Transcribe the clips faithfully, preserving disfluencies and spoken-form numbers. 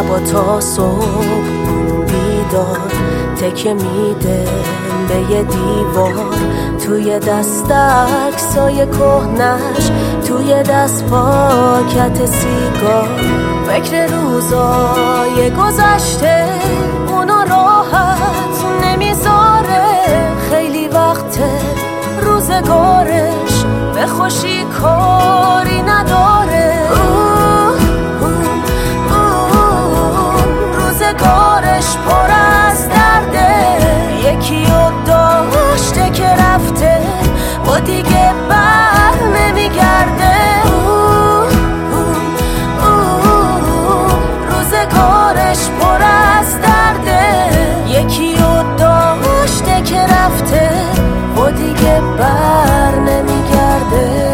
با تا صبح بیدار تکه میده به یه دیوار، توی دست عکسای کهنش، توی دست پاکت سیگار. فکر روزای گذشته اونو راحت نمیذاره، خیلی وقته روزگارش به خوشی کاری نداره. اوه اوه اوه روزگارش پر از درده، یکی رو داشته که رفته و دیگه بر نمیگرده. اوه اوه اوه روزگارش پر از درده، یکی رو داشته که رفته و دیگه بر نمیگرده.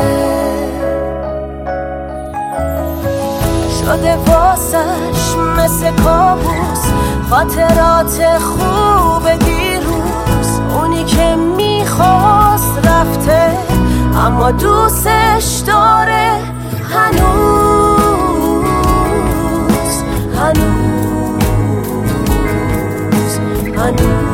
شده واسش مثل کابوس خاطرات خوب دیروز، اونی که میخواست رفته اما دوستش داره هنوز هنوز هنوز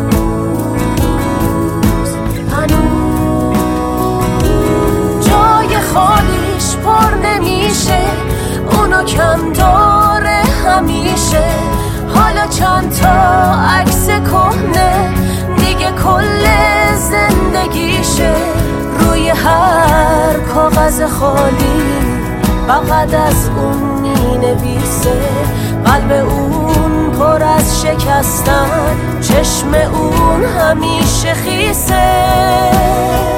خالیش پر نمیشه، اونو کم داره همیشه. حالا چند تا عکس کهنه دیگه کل زندگیشه، روی هر کاغذ خالی فقط از اون مینویسه. قلب اون پر از شکستن، چشم اون همیشه خیسه.